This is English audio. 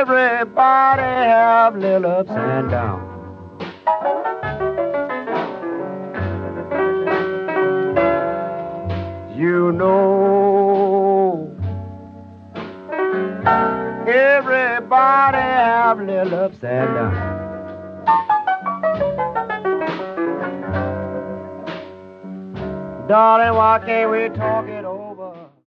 Everybody have little ups and downs. You know, everybody have little ups and downs. Darling, why can't we talk it over?